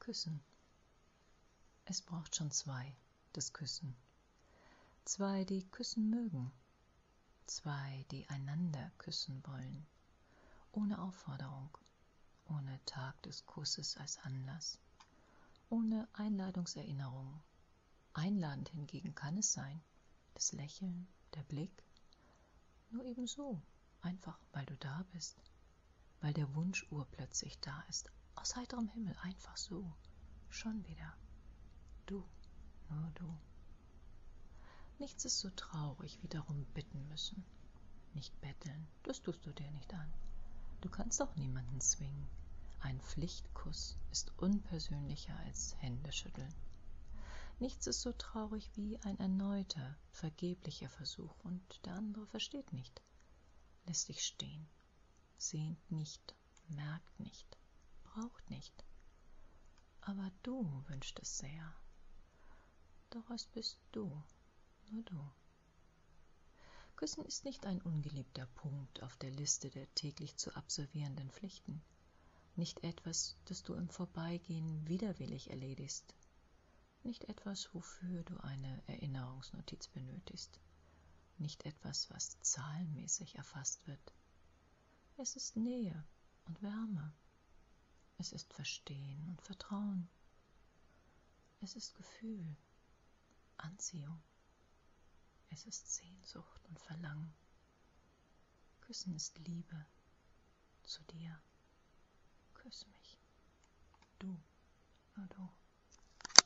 Küssen. Es braucht schon zwei, das Küssen. Zwei, die küssen mögen. Zwei, die einander küssen wollen. Ohne Aufforderung, ohne Tag des Kusses als Anlass, ohne Einladungserinnerung. Einladend hingegen kann es sein, das Lächeln, der Blick, nur ebenso, einfach weil du da bist, weil der Wunsch urplötzlich da ist, aus heiterem Himmel, einfach so, schon wieder. Du, nur du. Nichts ist so traurig wie darum bitten müssen. Nicht betteln, das tust du dir nicht an. Du kannst auch niemanden zwingen. Ein Pflichtkuss ist unpersönlicher als Händeschütteln. Nichts ist so traurig wie ein erneuter, vergeblicher Versuch und der andere versteht nicht, lässt dich stehen, sehnt nicht, merkt nicht, braucht nicht. Aber du wünschst es sehr. Doch es bist du, nur du. Küssen ist nicht ein ungeliebter Punkt auf der Liste der täglich zu absolvierenden Pflichten, nicht etwas, das du im Vorbeigehen widerwillig erledigst, nicht etwas, wofür du eine Erinnerungsnotiz benötigst, nicht etwas, was zahlenmäßig erfasst wird. Es ist Nähe und Wärme, es ist Verstehen und Vertrauen, es ist Gefühl, Anziehung, es ist Sehnsucht und Verlangen. Küssen ist Liebe zu dir. Küss mich, du, nur du.